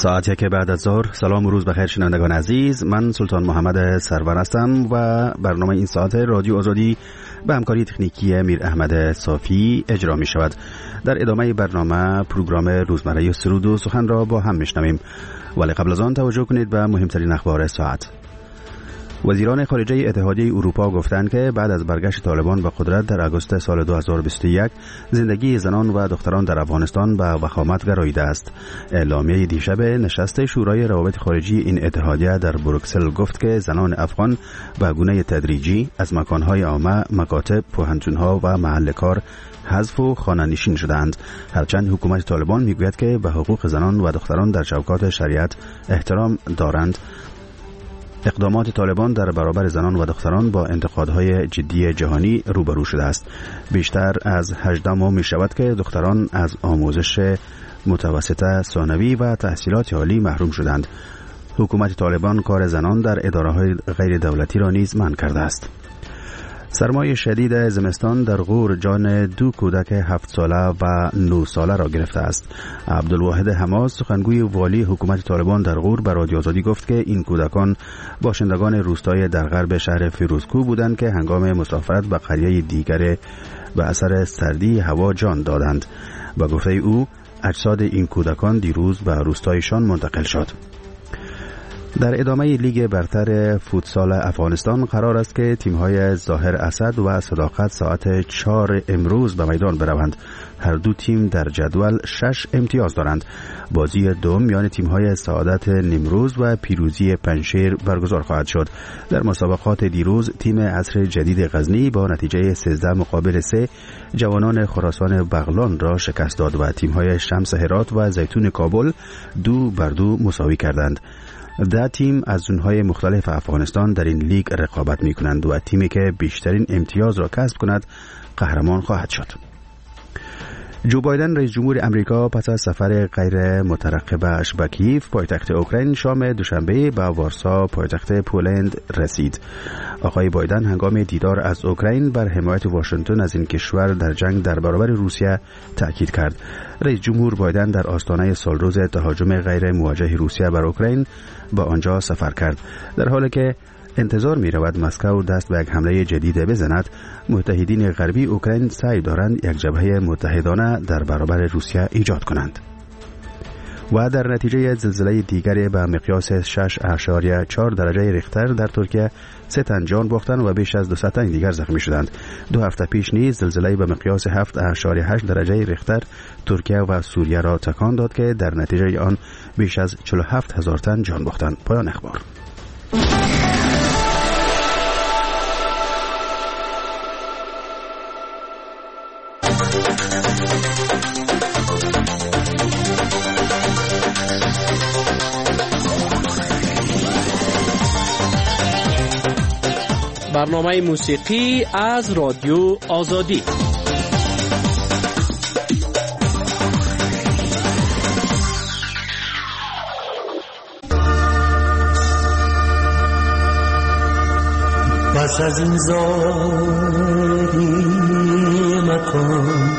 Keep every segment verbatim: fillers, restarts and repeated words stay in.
ساعتی که بعد از ظهر. سلام و روز بخیر شنوندگان عزیز، من سلطان محمد سرور هستم و برنامه این ساعت رادیو آزادی به همکاری تکنیکی میر احمد صافی اجرا می شود. در ادامه برنامه پروگرام روزمره سرود و سخن را با هم میشنویم، ولی قبل از آن توجه کنید به مهمترین اخبار ساعت. وزیران خارجه اتحادیه اروپا گفتند که بعد از برگشت طالبان به قدرت در آگوست سال دو هزار و بیست و یک زندگی زنان و دختران در افغانستان به وخامت گراییده است. اعلامیه دیشب نشست شورای روابط خارجی این اتحادیه در بروکسل گفت که زنان افغان به گونه تدریجی از مکانهای عامه، مکاتب، پوهنتون‌ها و محل کار حذف و خانه‌نشین شدند، هرچند حکومت طالبان میگوید که به حقوق زنان و دختران در چوکات شریعت احترام دارند. اقدامات طالبان در برابر زنان و دختران با انتقادهای جدی جهانی روبرو شده است. بیشتر از هجده ماه می شود که دختران از آموزش متوسطه، ثانوی و تحصیلات عالی محروم شدند. حکومت طالبان کار زنان در اداره‌های غیر دولتی را نیز منع کرده است. سرمای شدید زمستان در غور جان دو کودک هفت ساله و نه ساله را گرفته است. عبدالواحد حماس، سخنگوی والی حکومت طالبان در غور، به رادیو آزادی گفت که این کودکان باشندگان روستای در غرب شهر فیروزکوه بودند که هنگام مسافرت به قریه دیگر به اثر سردی هوا جان دادند. با گفته او اجساد این کودکان دیروز به روستایشان منتقل شد. در ادامه لیگ برتر فوتسال افغانستان قرار است که تیم‌های ظاهر اسد و صداقت ساعت چهار امروز به میدان بروند. هر دو تیم در جدول شش امتیاز دارند. بازی دوم میان تیم‌های سعادت نیمروز و پیروزی پنشیر برگزار خواهد شد. در مسابقات دیروز تیم عصر جدید غزنی با نتیجه سیزده مقابل سه جوانان خراسان بغلان را شکست داد و تیم‌های شمس هرات و زیتون کابل دو بر دو مساوی کردند. ده تیم از زونهای مختلف افغانستان در این لیگ رقابت می کنند و تیمی که بیشترین امتیاز را کسب کند قهرمان خواهد شد. جو بایدن رئیس جمهور امریکا پس از سفر غیر مترقبه‌اش به کیف پایتخت اوکراین شام دوشنبه به وارسا پایتخت پولند رسید. آقای بایدن هنگام دیدار از اوکراین بر حمایت واشنگتن از این کشور در جنگ در برابر روسیه تاکید کرد. رئیس جمهور بایدن در آستانه سالروز تهاجم غیر موجه روسیه بر اوکراین با آنجا سفر کرد. در حالی که انتظار می رود مسکو دست به یک حمله جدید بزند، متحدین غربی اوکراین سعی دارند یک جبهه متحدانه در برابر روسیه ایجاد کنند. و در نتیجه زلزله دیگری به مقیاس شش اعشاریه چهار درجه ریختر در ترکیه سه تن جان باختند و بیش از دویست تن دیگر زخمی شدند. دو هفته پیش نیز زلزله به مقیاس هفت اعشاریه هشت درجه ریختر ترکیه و سوریه را تکان داد که در نتیجه آن بیش از چهل و هفت هزار تن جان باختند. پایان اخبار. برنامه موسیقی از رادیو آزادی. پس از این زاری مکن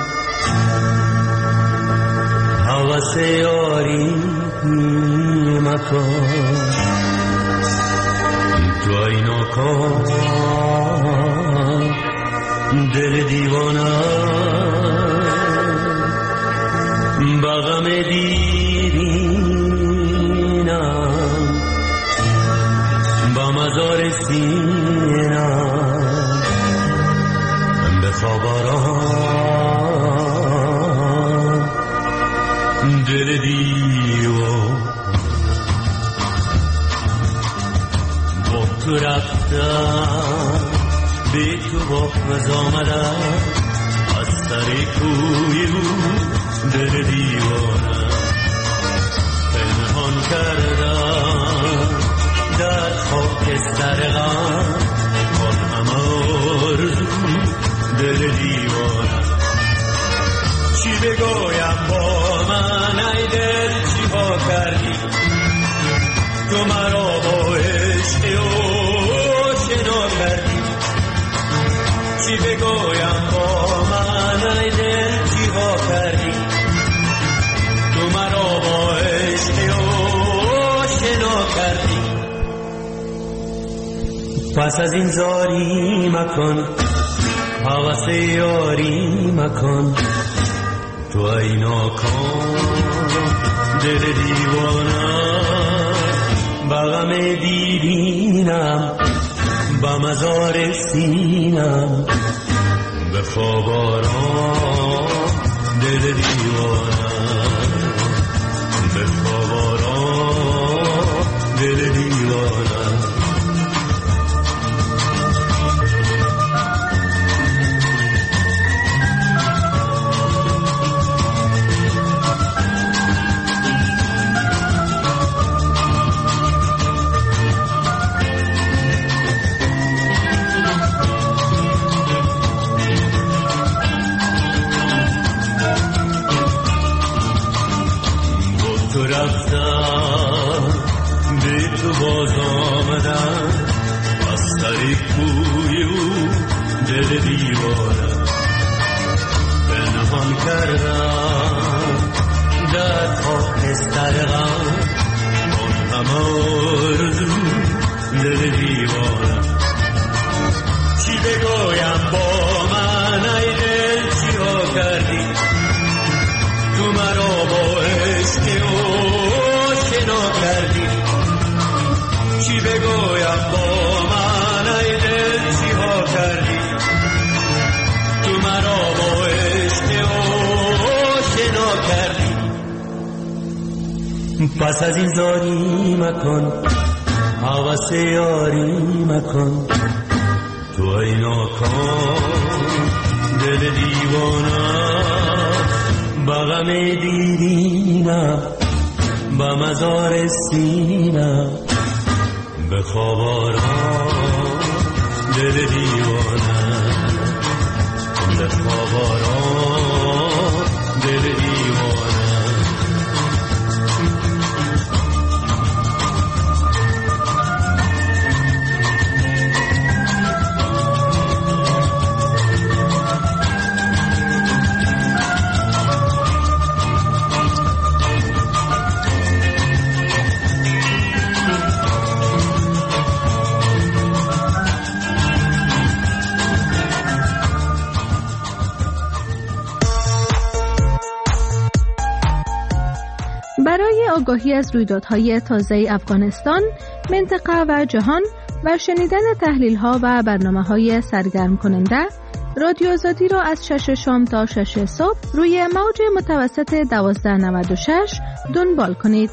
حوث یاری مکن تو اینا کن دل دیوانه بغم دیرینم با مزار سینم بخواب آرام دل دیوان با تو رفتم بی تو باز آمدم از سر کوی دل دیوانم پنهان کردم در خاک سرغم باز هم آرزو دل دیوانم چی بگویم با من ای دل چی با کردی تو مرا با عشق او شنا کردی چی بگویم با من ای دل چی با کردی تو مرا با عشق او پس از این زاری مکن، حوث یاری مکن، تو ای ناکام دل دیوانه، بغم دیدینم با مزار سینم، به خواب آرام دل دیوانه، به خواب آرام دل دیوانه. باز آمدن از سر کوی او دل دیوانه، پنهان کردم در خاکستر غم، آن همه آرزو دل دیوانه. چی بگویم با من ای دل، چی ها کردی تو مرا با عشق او شنا کردی، چی بگویم با من ای دل، چی ها کردی تو مرا با عشق او شنا کردی. پس از این زاری مکن، حوث یاری مکن، تو ای ناکام دل دیوانه، بغم دیدینم با مزار سینم، به خواب آرام دل دیوانه، به خواب آرام دل دیوانه. برای آگاهی از رویدادهای تازه افغانستان، منطقه و جهان و شنیدن تحلیل‌ها و برنامه‌های سرگرم کننده، رادیو آزادی را از شش شام تا شش صبح روی موج متوسط دوازده نود و شش دنبال کنید.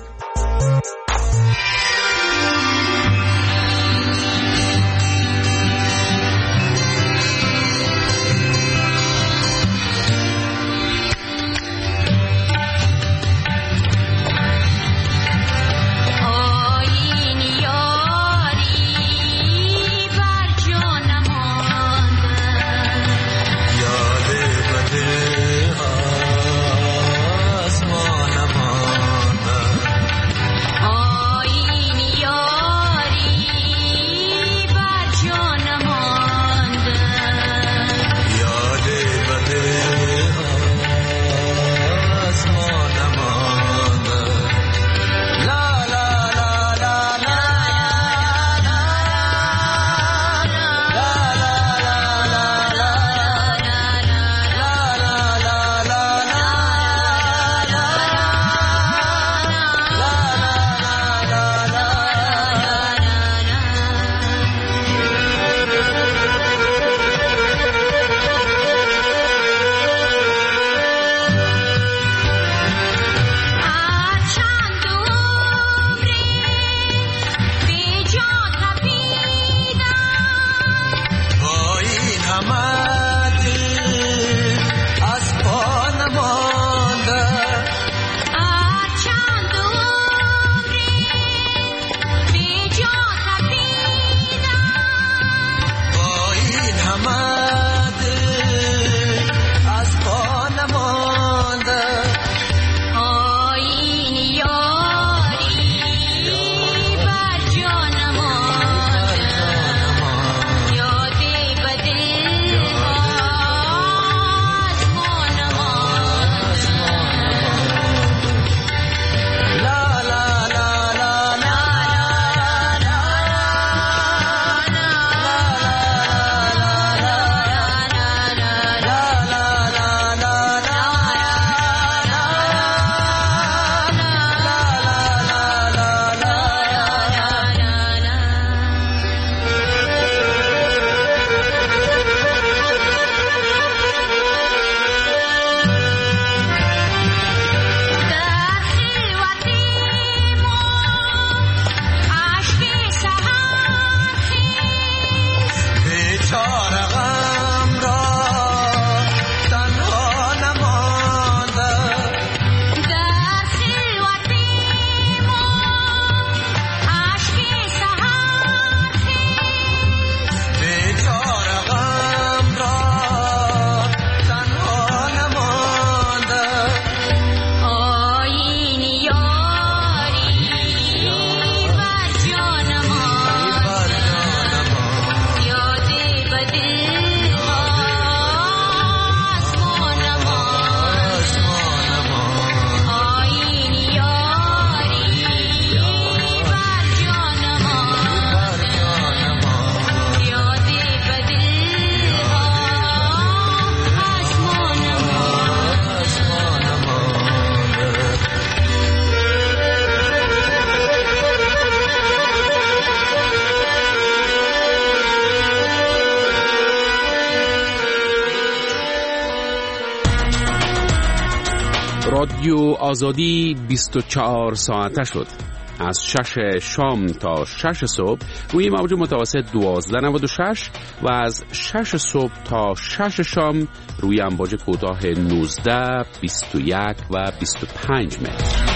رادیو آزادی بیست و چهار ساعته شد. از شش شام تا شش صبح روی موج متوسط دوازده نود و شش و از شش صبح تا شش شام روی امواج کوتاه نوزده، بیست و یک و بیست و پنج متر.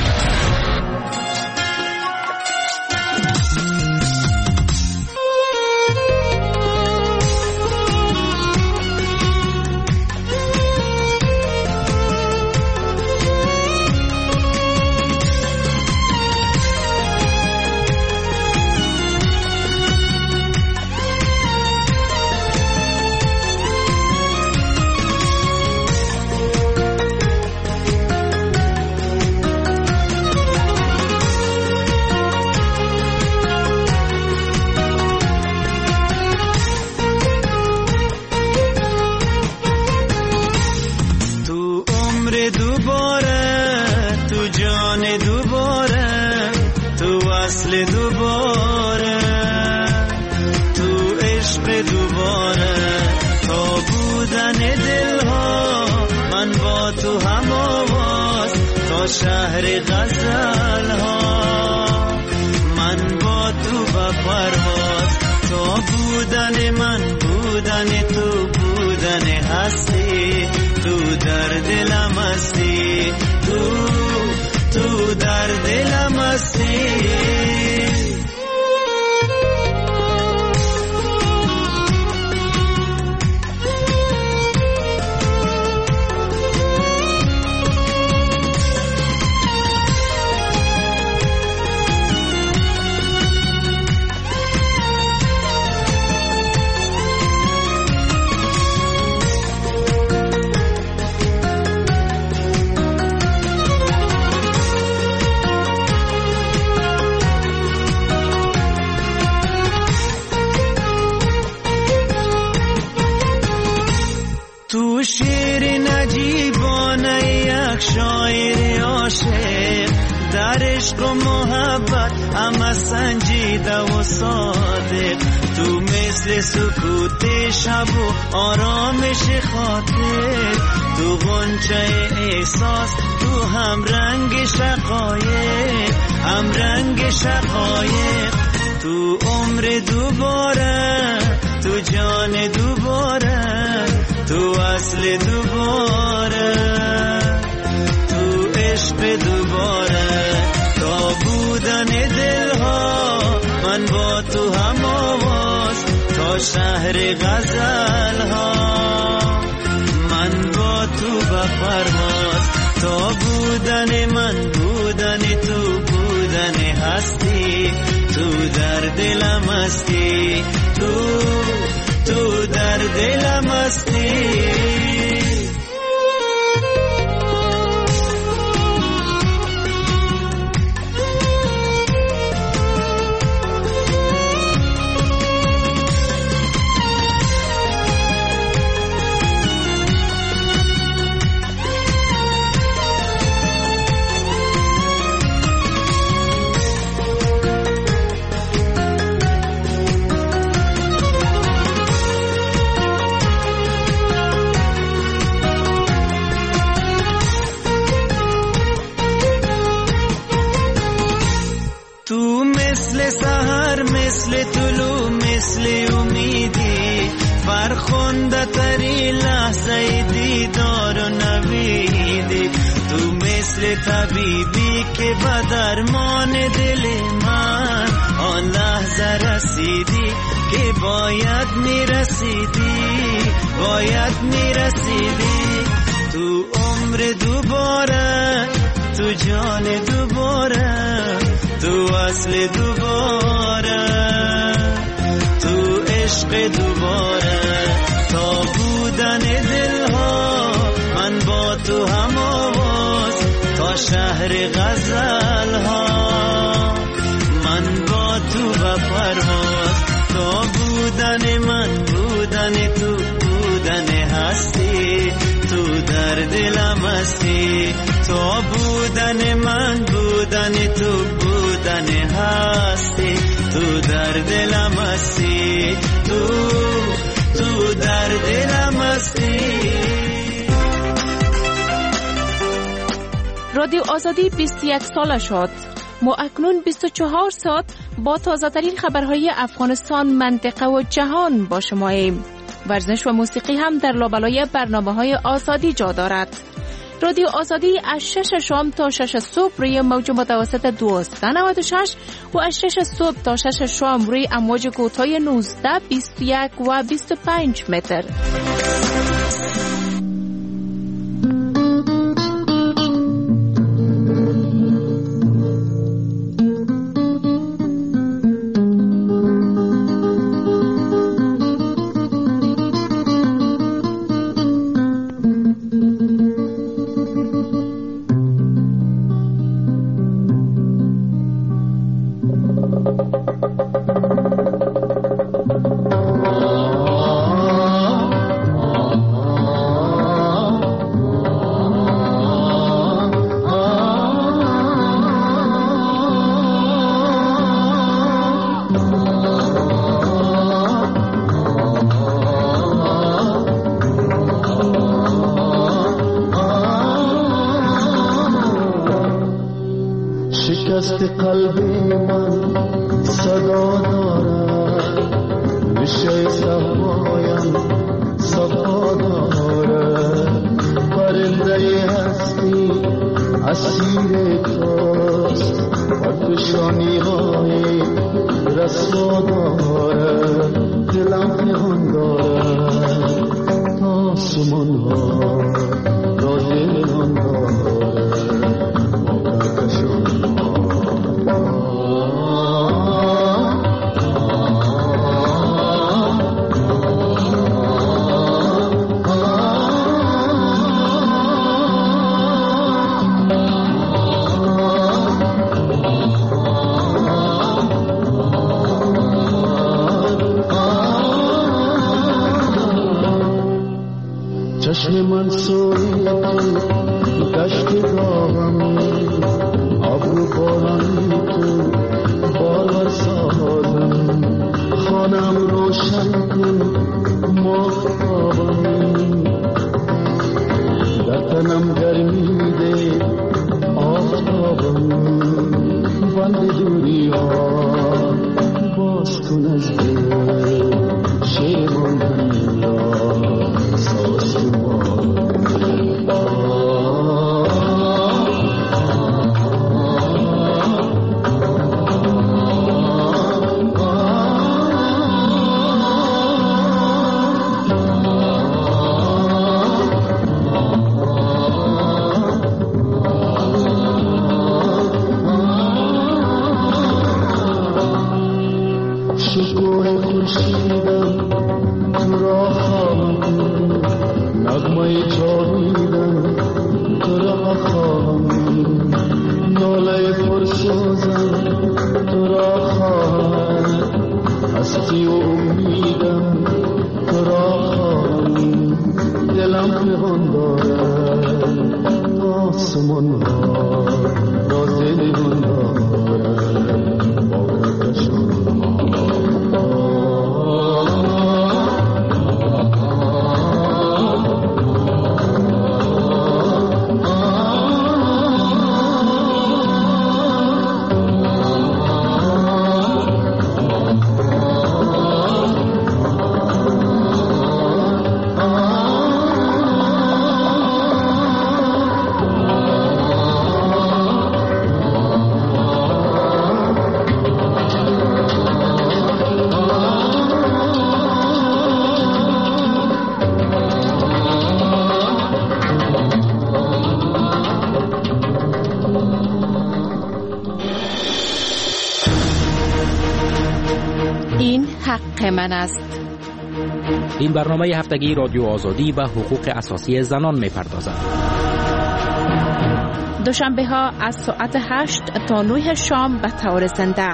شهر غزل ها من با تو با پرواز، تو بودن من بودن تو بودن هستی، تو در دلم هستی، تو تو در دلم هستی. شیر نجیبانه یک شاعر عاشق در عشق و محبت همه سنجیده و صادق، تو مثل سکوت شب و آرامش خاطر، تو غنچه احساس، تو هم رنگ شقایق، هم رنگ شقایق، تو عمر دوباره، تو جان دوباره، تو اصل دوباره، تو عشق دوباره، تا بودن دلها من با تو هم آواز، تا شهر غزل ها من با تو به پرواز، تا بودن من بودن تو بودن هستی، تو در دلم هستی، تو تو در دلم هستی. مثل طلوع مثل امیدی، فرخنده تری لحظه دیدار و نویدی، تو مثل طبیبی که به درمان دل من آن لحظه رسیدی که باید میرسیدی، باید میرسیدی، تو عمر دوباره، تو جان دوباره، تو اصل دوباره، تو عشق دوباره، تا بودن دلها من با تو هم آواز، تا شهر غزل ها من با تو به پرواز، تا بودن من بودن تو بودن هستی، تو در دلم هستی، تا بودن من بودن تو بودن هستی، تو در دلم هستی، تو تو در دلم هستی. رادیو آزادی بیست و یک ساله شد. ما اکنون بیست و چهار ساعت با تازه‌ترین خبرهای افغانستان، منطقه و جهان با شماییم. ورزش و موسیقی هم در لابلای برنامه‌های آزادی جا دارد. رادیو آزادی از شش شام تا شش صبح روی موج متوسط دویست و نود و شش و از شش صبح تا شش شام روی امواج کوتاه نوزده، بیست و یک و بیست و پنج متر. شکست قلبی من صدا دارد، ریشه صفایم صفا دارد، پرنده هستی اسیر توست، پرفشانی های رسوا دارد، دلم پیغام دارد تا سمان ها را دلان دارد. چشم من سوی دشت داغم، ابرو بارانی تو باور سازم، خانم روشن کن ماهتابم، در تنم گرمی ده آفتابم، بند دوری ها باز کن از دل شیر ماندن را ساز کن. شکوه خورشیدم تو را خواهم، نغمه جاویدم تو را خواهم، ناله پرسوزم تو را خواهم، هستی و امیدم تو را خواهم، دلم پیغام دارد آسمان ها را دلگان دارد با کهکشان من است. این برنامه هفتگی رادیو آزادی به حقوق اساسی زنان می‌پردازد. دوشنبه ها از ساعت هشت تا نه شام به طور زنده.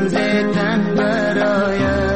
جان ز تن برآید.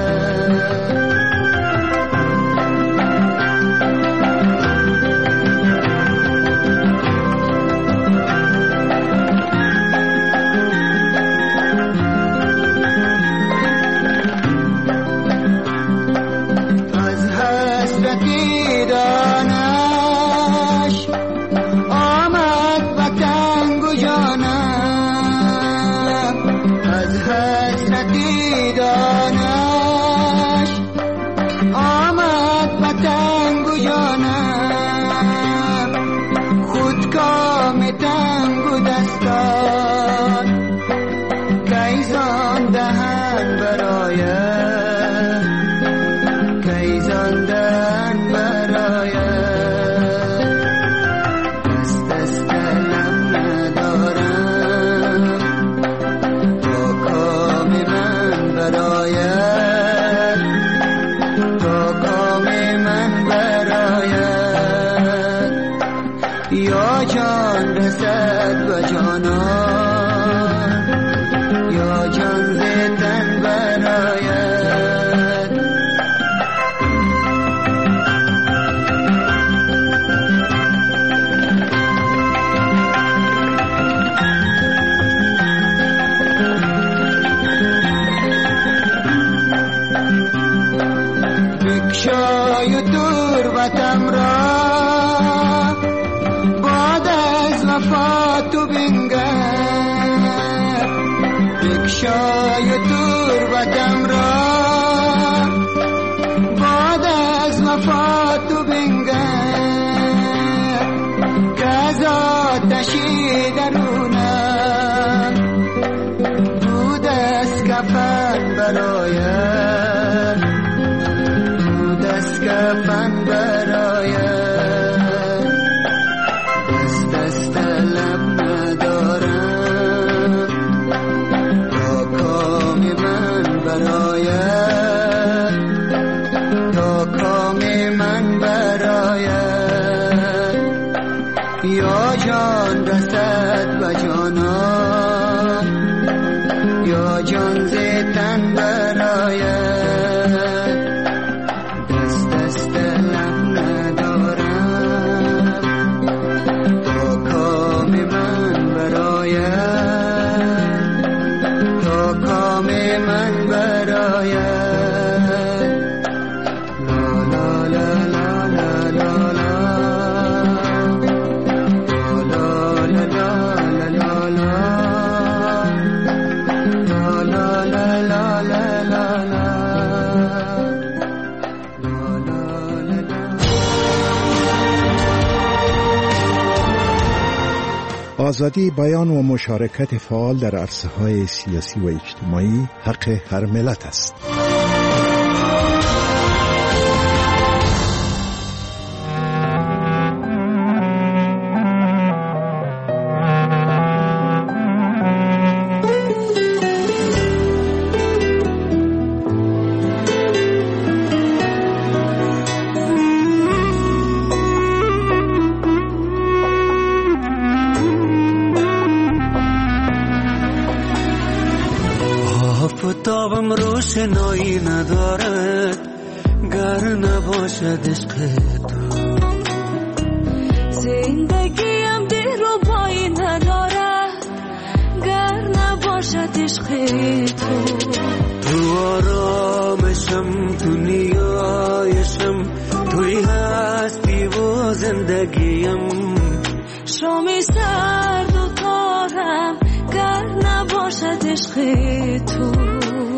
آزادی بیان و مشارکت فعال در عرصه‌های سیاسی و اجتماعی حق هر ملت است. آفتابم روشنایی ندارد گر نباشد عشق تو، زندگیم دیر و پایی ندارد گر نباشد عشق تو. تو آرامشم، تو نیایشم، توی هستی و زندگیم. شامی سرد و تارم گر نباشد عشق تو.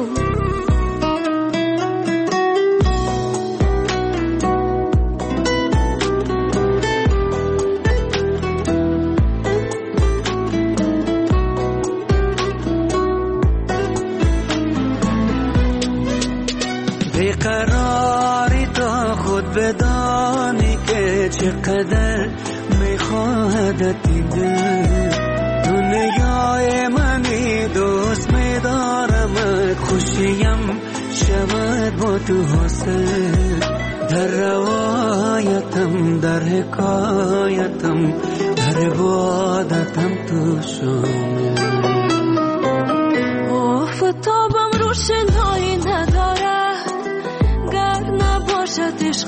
بیقراری تا خود بدانی که چقدر میخواهد این دل. دنیای منی دوست میدارمت، خوشیم شود با تو حاصل. در روایتم، در حکایتم، در عبادتم تو شامل. آفتابم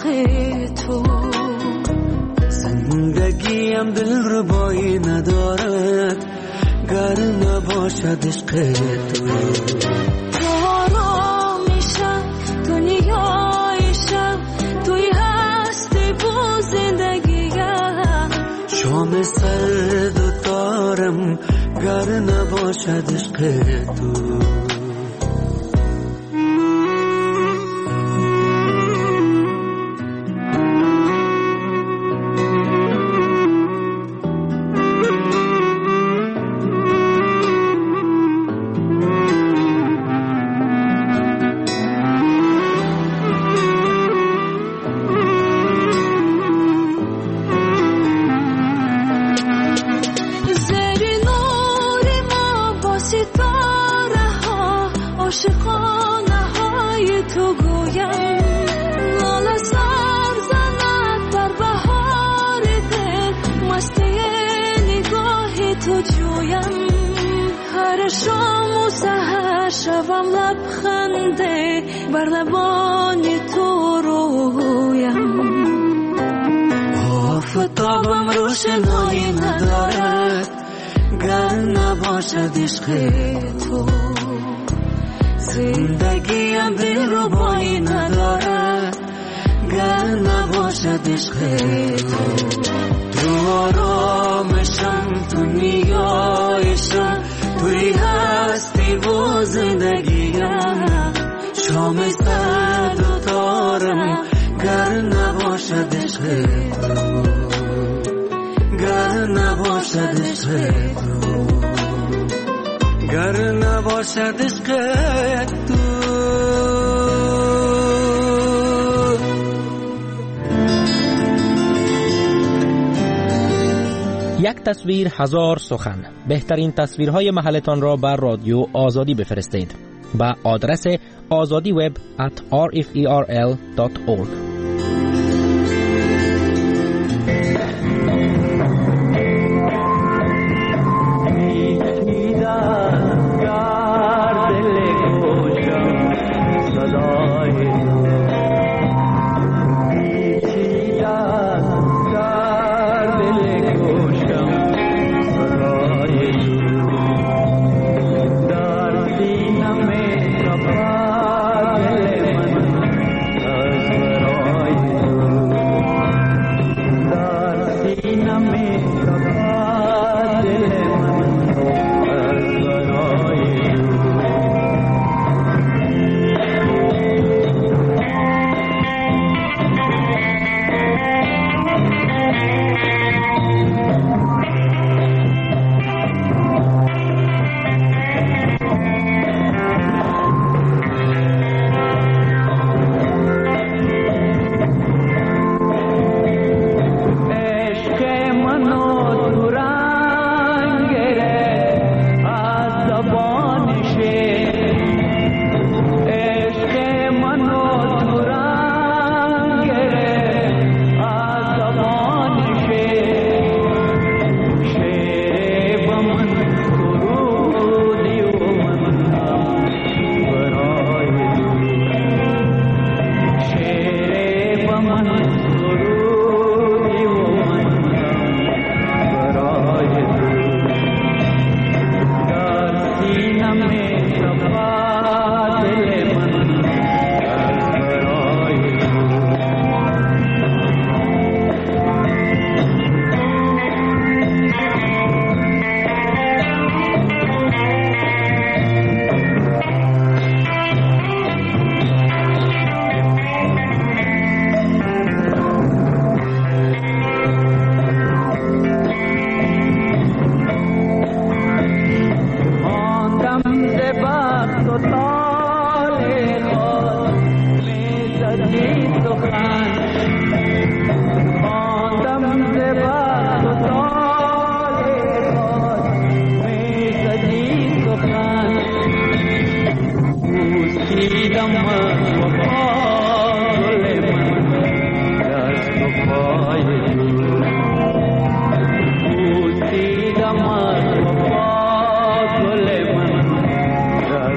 تو. زندگیم دل ربایی ندارد گر نباشد عشق تو. تو آرامیشم دنیایشم توی هستی و زندگیم. شام سرد و تارم گر نباشد عشق تو. شبم لبخنده بر لبان تو رویم. آفتابم روشنایی ندارد گر نباشد عشق تو. زندگیم دلربایی ندارد گر نباشد عشق تو. تو آرامشم تو نیایشم توی هستی و زندگیم. شام سرد و تارم گر نباشد عشق تو. گر نباشد عشق تو. گر نباشد عشق تو. یک تصویر هزار سخن. بهترین تصویرهای محلتان را بر رادیو آزادی بفرستید با آدرس آزادی وب ات آر اف ای آر ال دات اورگ.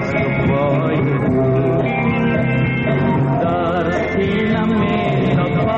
Dar sina me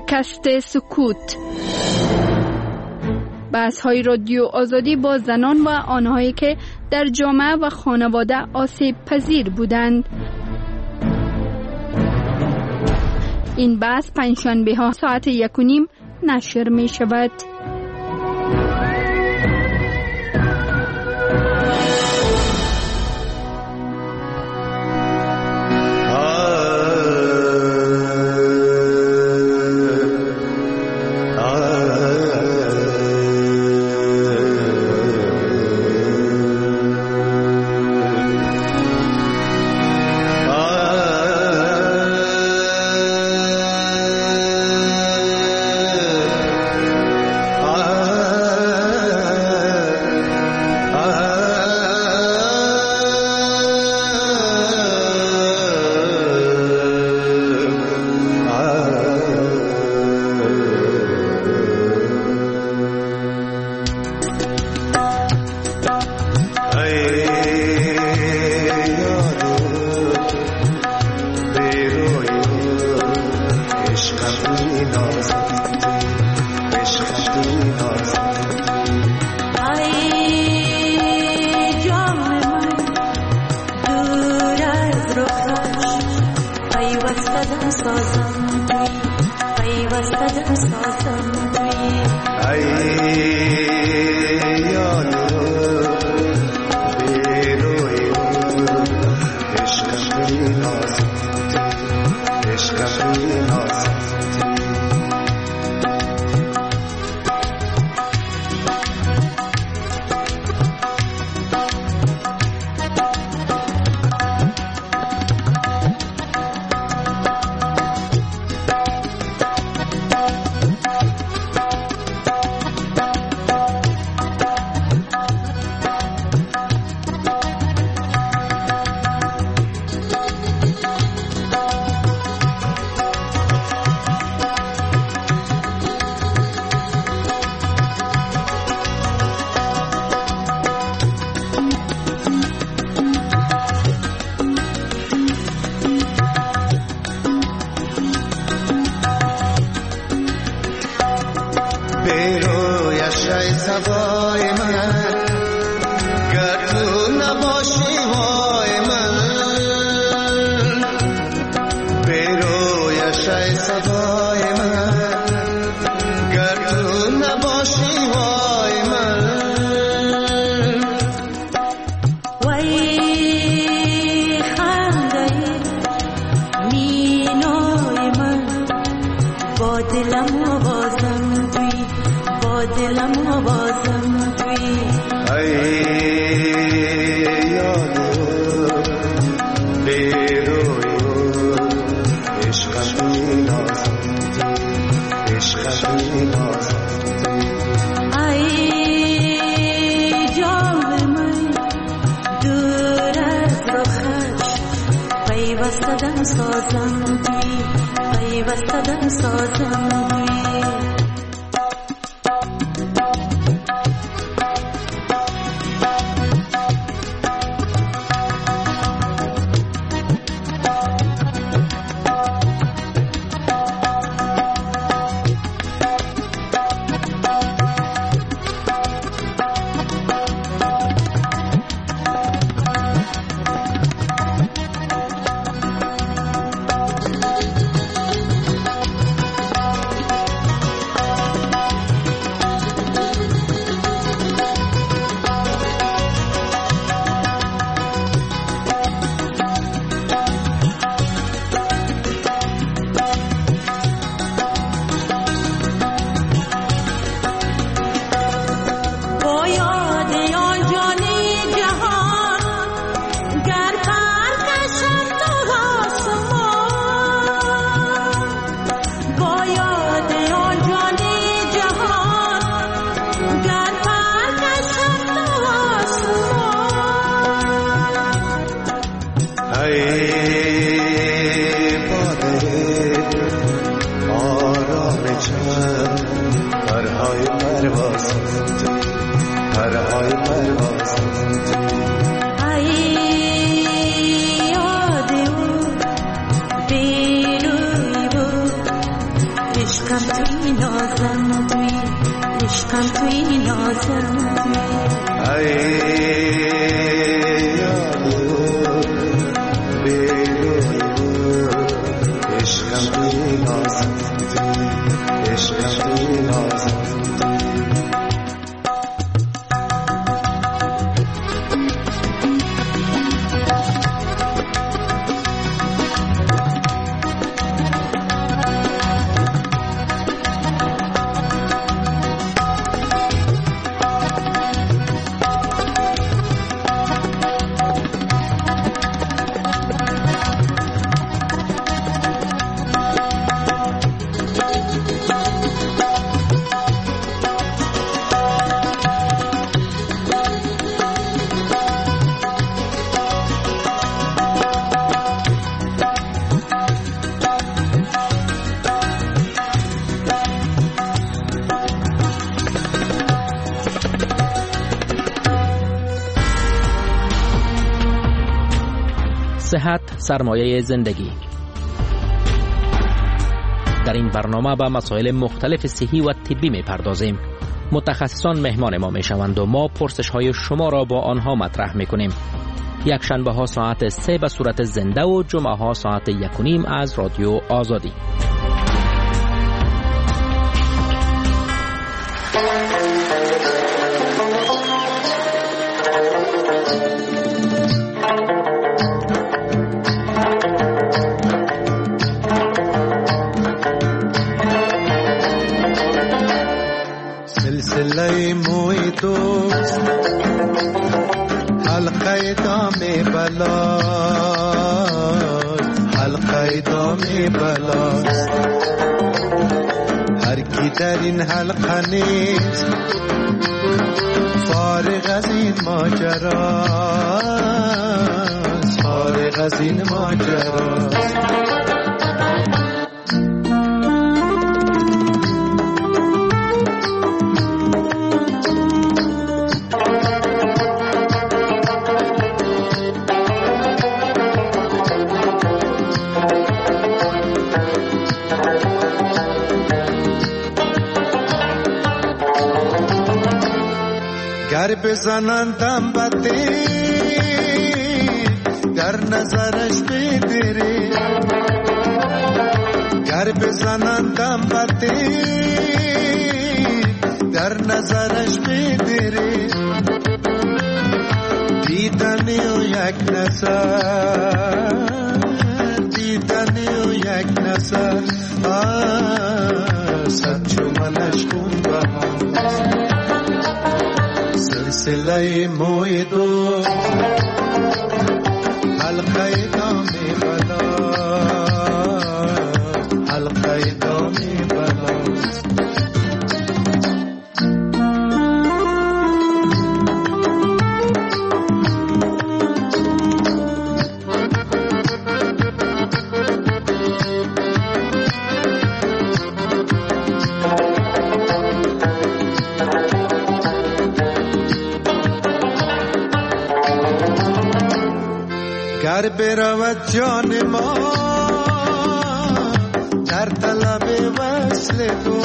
پادکست سکوت، بحث های رادیو آزادی با زنان و آنهایی که در جامعه و خانواده آسیب پذیر بودند. این بحث پنجشنبه ها ساعت یک و نیم نشر می شود. عشقم توی نازم ای عشقم توی نازم عشقم توی نازم صحت سرمایه زندگی. در این برنامه با مسائل مختلف صحی و طبی می پردازیم. متخصصان مهمان ما می شوند و ما پرسش های شما را با آنها مطرح می کنیم. یک شنبه ها ساعت سه به صورت زنده و جمعه ها ساعت یک و نیم از رادیو آزادی. سلسله موی دوست حلقه دام بلاست حلقه دام بلاست هر کی در این حلقه نیست فارغ از این ماجراست فارغ از این ماجراست گر بزنندم بدی در نظرش بدری گر بزنندم بدی در نظرش بدری دیدنی و یک نظر دیدنی و یک نظر صد چو منش خون بهاست سلسله موی دوست حلقه دام بلاست حلقه دام بلاست گر برود جان ما در طلب وصل تو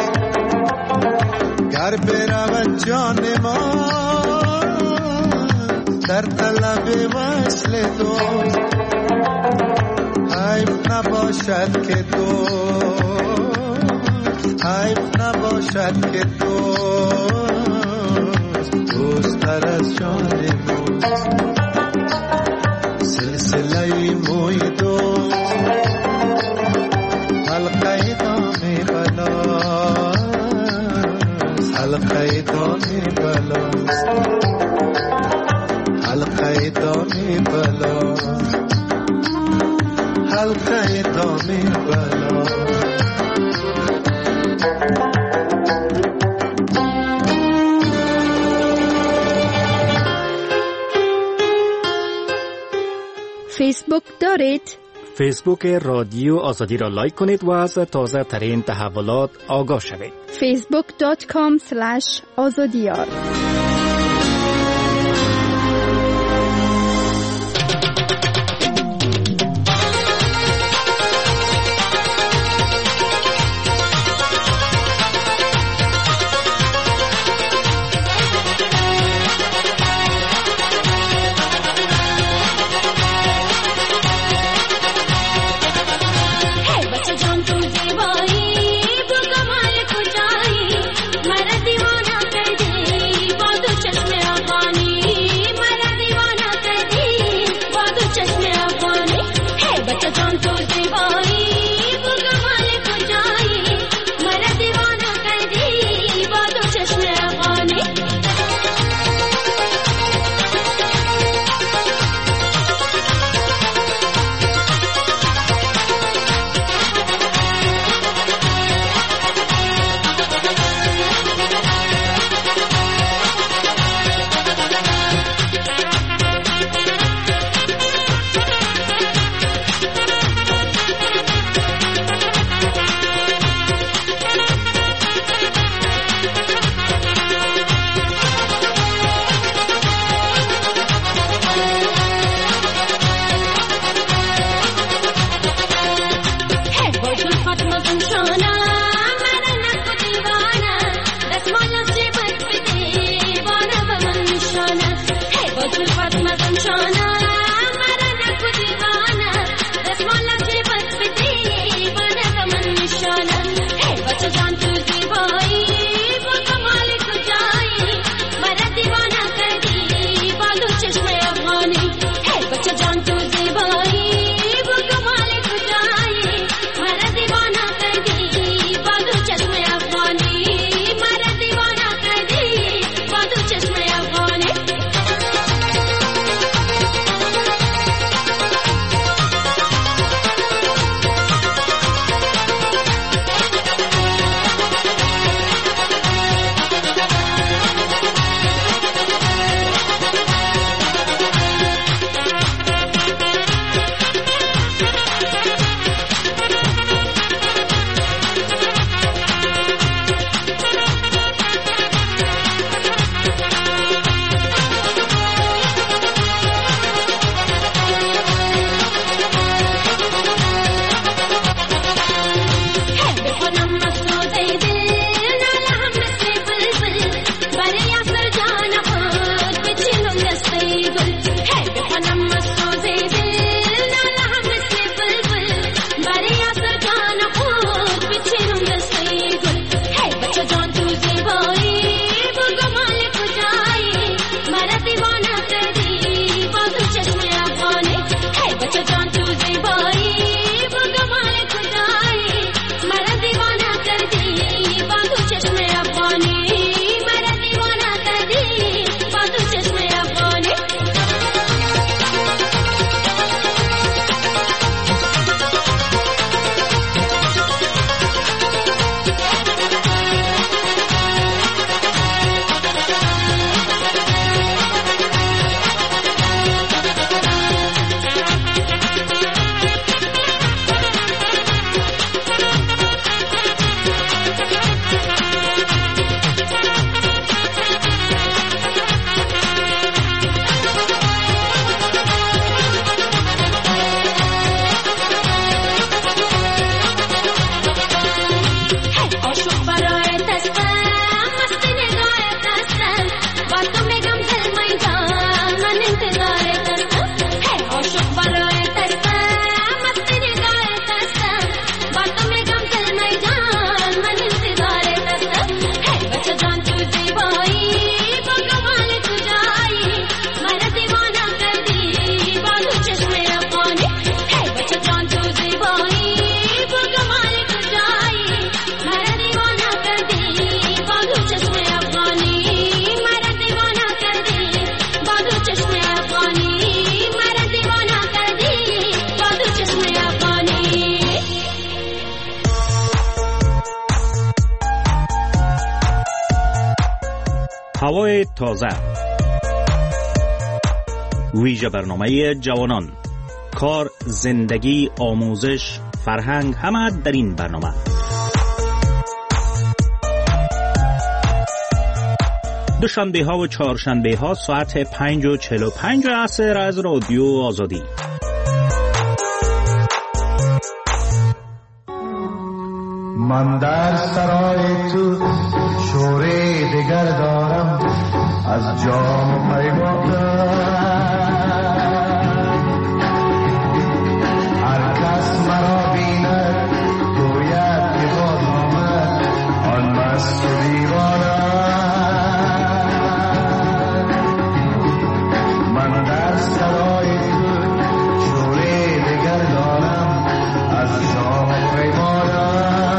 گر برود جان ما در طلب وصل تو حیف نباشد که تو حیف نباشد که تو دوست تر از جان ماست سلسله موی دوست حلقه دام بلاست حلقه دام بلاست حلقه دام بلاست حلقه دام بلاست فیسبوک دارید؟ فیسبوک رادیو آزادی را لایک کنید و از تازه ترین تحولات آگاه شوید. فیسبوک دات کام اسلش آزادیار. هوای تازه، ویژه برنامه جوانان، کار، زندگی، آموزش، فرهنگ، همه در این برنامه. دوشنبه ها و چهارشنبه ها ساعت پنج و چهل و پنج عصر از رادیو آزادی. من در سرای تو شوره دگر دارم از جام پیمانم، هر کس مرا بیند گوید که باز آمد آن مست و دیوانم. من در سرای تو شوره دگر دارم از جام پیمانم.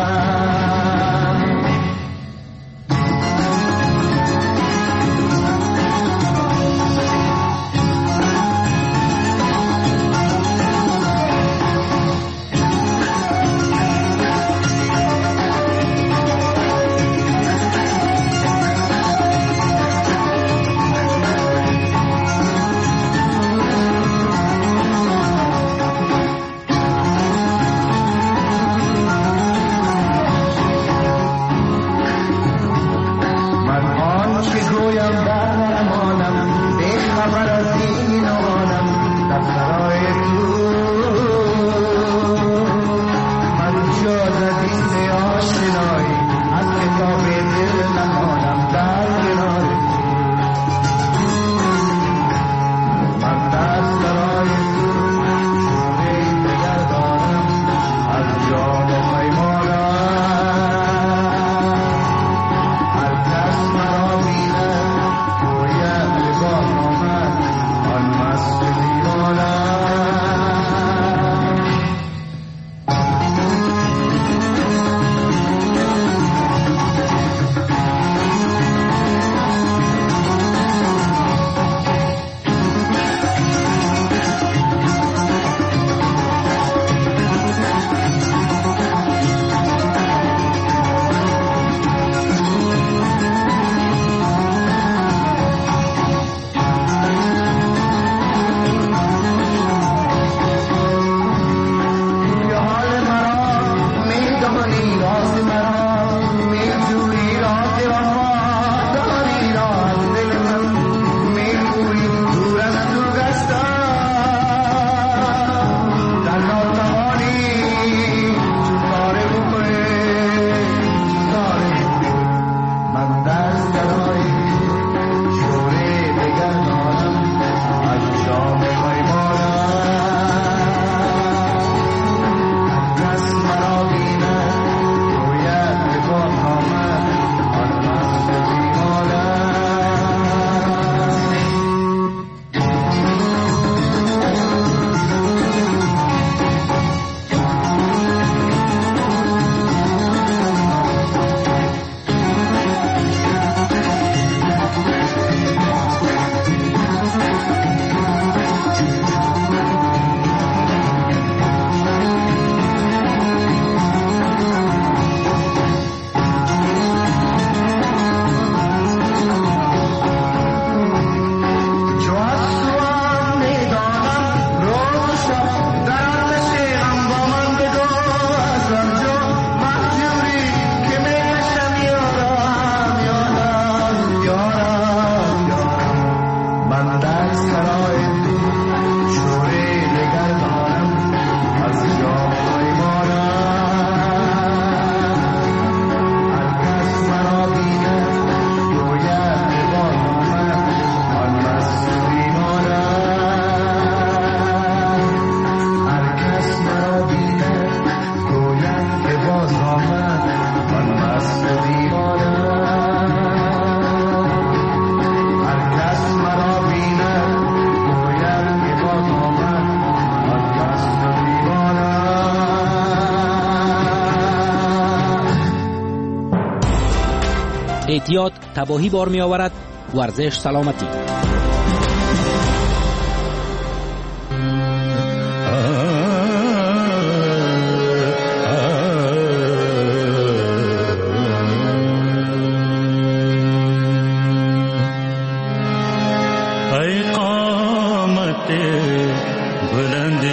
اعتیاد تباهی بار می آورد، ورزش سلامتی.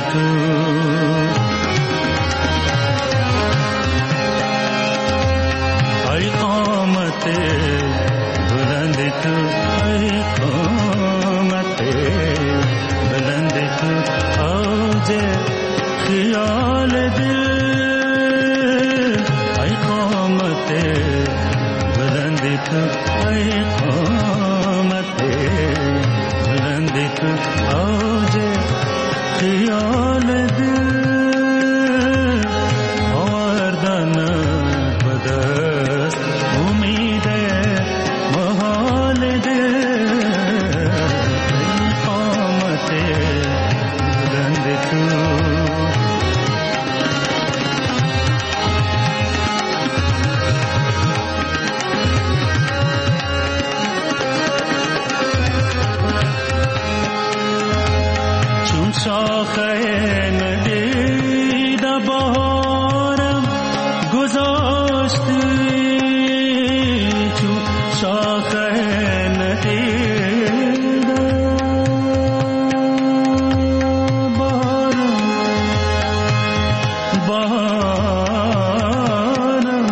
تو ای قامت بلند تو ای قامت بلند تو اوج خیال دل ای قامت بلند تو ای قامت بلند تو اوج خیال دل آوردن بدست امید محال دل قامت بلند تو شاخه ندید بهارم گذاشتی چون شاخه ندید بهارم بهارم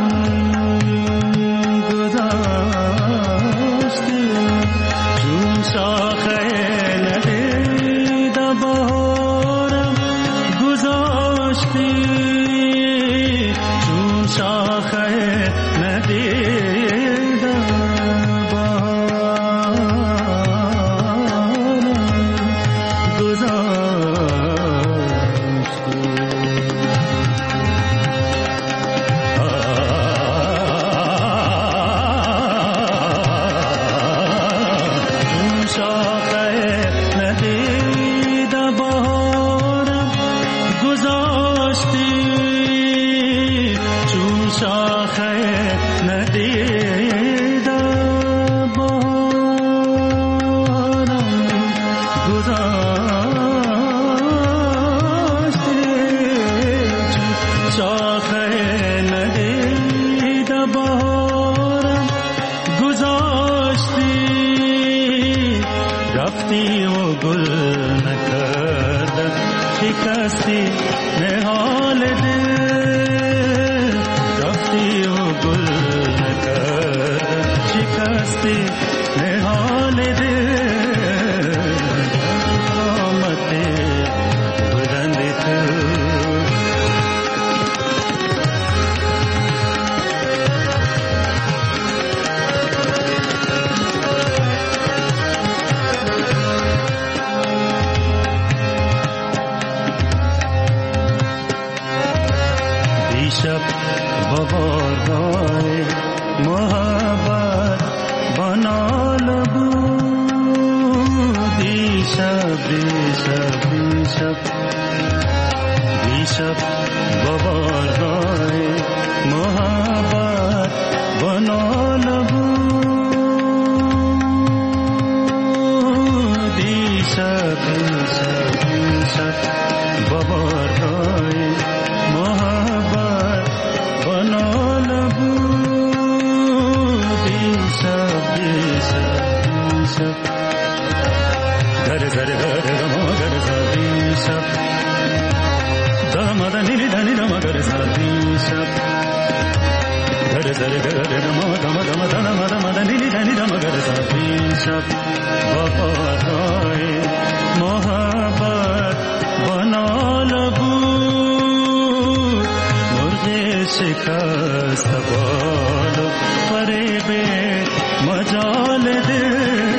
گذاشتی چون شاخه ندید بهارم گذاشتی چون شاخه ندید بهارم گذاشتی چون شاخه ندید بهارم گذاشتی چون شاخه ندید بهارم گذاشتی چون شاخه ندید بهارم گذاشتی رفتی و گل نکرد شکستی نهال دل رفتی و گل نکرد شکستی نهال دل قامت بلند تو دیشب ببارگاه محبت بنال بود دیشب دیشب دیشب دیشب ببارگاه محبت بنال بود دیشب دیشب دیشب ببارگاه محبت بنال بود دیشب دیشب دیشب گر گر گر ما گر دیشب داماد نیلی دانی دام گر دیشب گر گر گر ما دام دام دام دام نیلی دانی دام گر دیشب وفادای محبت بنال بود مرغ شکست بال فریب مجال دل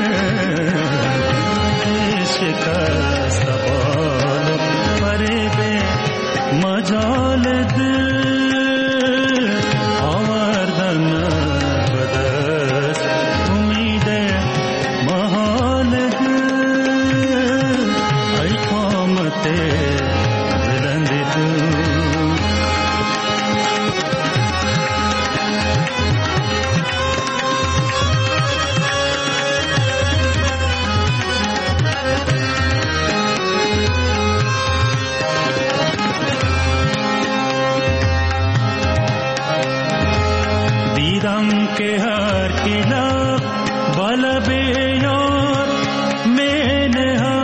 شکست بال فریب مجال دل آوردن بدست امید محال دل ای قامت بلند تو के हर किला बल बेयार मैंने